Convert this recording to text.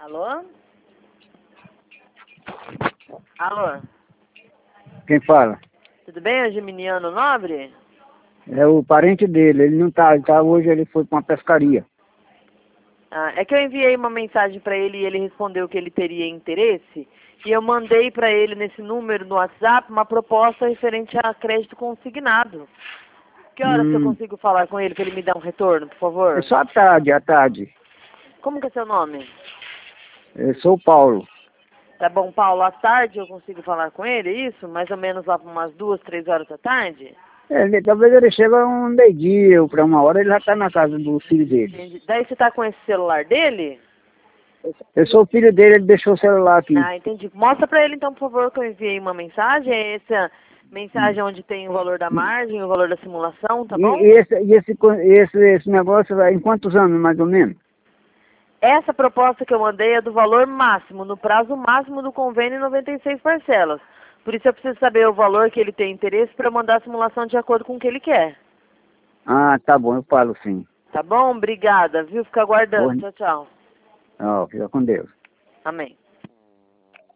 Alô? Alô? Quem fala? Tudo bem, é o Geminiano Nobre? É o parente dele, ele não tá, hoje ele foi para uma pescaria. Ah, é que eu enviei uma mensagem para ele e ele respondeu que ele teria interesse. E eu mandei para ele nesse número no WhatsApp uma proposta referente a crédito consignado. Que horas que eu consigo falar com ele para ele me dar um retorno, por É favor? só à tarde. Como que é seu nome? Eu sou o Paulo. Tá bom, Paulo, à tarde eu consigo falar com ele, é isso? Mais ou menos lá por umas 2, 3 horas da tarde? Talvez ele chegue a um meio-dia ou para uma hora, ele já está na casa do filho dele. Entendi. Daí você tá com esse celular dele? Eu sou o filho dele, ele deixou o celular aqui. Ah, entendi. Mostra pra ele então, por favor, que eu enviei uma mensagem. É essa mensagem onde tem o valor da margem, o valor da simulação, tá bom? Esse negócio vai em quantos anos, mais ou menos? Essa proposta que eu mandei é do valor máximo, no prazo máximo do convênio, 96 parcelas. Por isso eu preciso saber o valor que ele tem interesse para mandar a simulação de acordo com o que ele quer. Ah, tá bom, eu falo sim. Tá bom? Obrigada, viu? Fica aguardando. Boa. Tchau, tchau. Ó, fica com Deus. Amém.